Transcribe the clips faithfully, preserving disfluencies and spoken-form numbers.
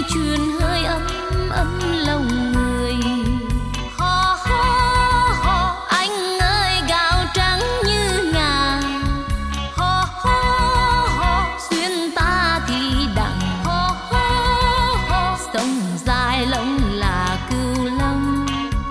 truyền hơi ấm ấm lòng người. Ho ho ho, anh ơi gạo trắng như ngà. Ho ho ho, xuyên ta thì đặng. Ho ho ho, sông dài lông là Cửu Long.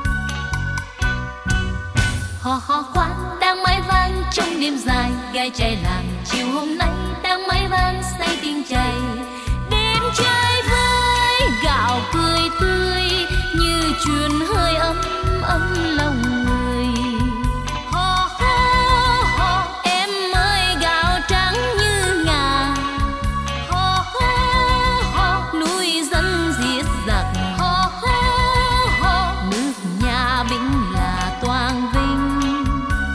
Ho ho khoan đang mãi vang trong đêm dài, gai chạy làng chiều hôm nay đang mãi vang say tiếng chày. Đêm chơi với gạo cười tươi như truyền hơi ấm ấm lòng người. Ho ho ho, em ơi gạo trắng như ngà. Ho ho ho, núi dân giết giặc. Ho ho ho, nước nhà binh là Toàn Vinh.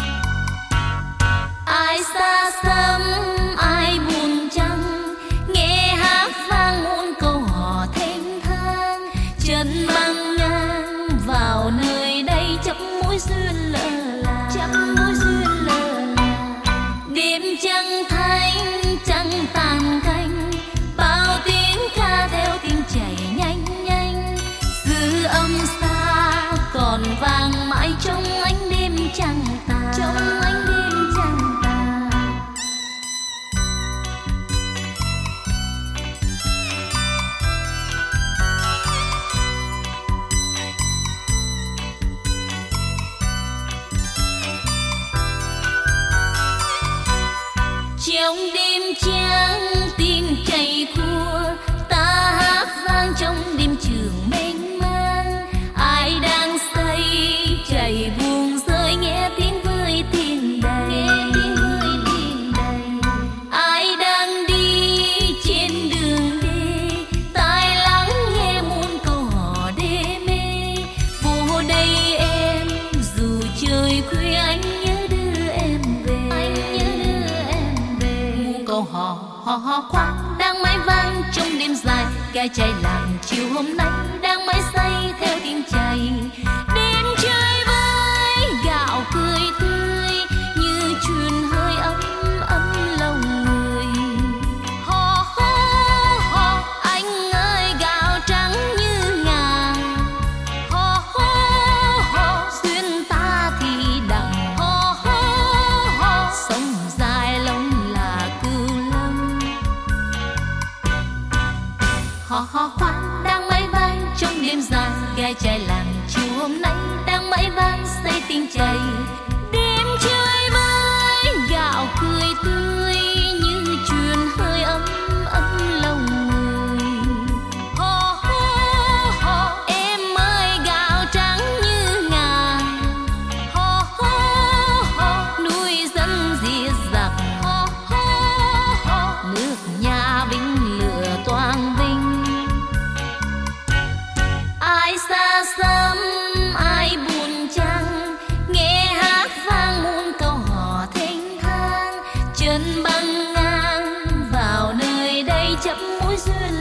Ai xa xăm ai buồn chăng, nghe hát vang muôn câu hò thênh thang. Chân băng ngang vào nơi đây chấp mối duyên lỡ là, chấp mối duyên lỡ là. Đêm trăng thanh trăng tàn canh, bao tiếng ca theo tiếng chảy nhanh nhanh. Dư âm xa còn vang mãi trong ánh đêm trăng tàn, trong ánh đêm trăng tàn. Trong đêm trắng tiếng chảy cua, ta hát vang trong đêm trường mênh mang. Ai đang say chảy buông rơi nghe tiếng vơi tiếng đầy, nghe tiếng vơi tiếng đầy. Ai đang đi trên đường đi, tai lắng nghe muôn câu hò đê mê. Vô đây em dù trời khuya anh nhớ đưa em về, anh nhớ đưa em về. Muôn câu hò hò hò khoan đang mãi vang trong đêm dài, gai chạy làng chiều hôm nay đang mãi say theo tiếng chày. Đêm chơi với gạo cười tươi như truyền hơi ấm ấm lòng người. Ho ho ho, anh ơi gạo trắng như ngà. Ho ho ho, xuyên ta thì đặng. Ho ho ho, sông dài lông là Cửu Long. Ho ho khoan đang mãi vang trong đêm dài, gai chạy làng chiều hôm nay đang mãi vang say tiếng chày. Đêm chơi với gạo cười tươi như truyền hơi ấm ấm lòng người. Ho ho ho, em ơi gạo trắng như ngà. Ho ho ho, núi dân diệt giặc. Ho ho ho, nước nhà binh lửa Toàn Vinh. Ai xa xăm ai buồn chăng, nghe hát vang muôn câu hò thênh thang. Chân băng ngang vào nơi đây chấp mối duyên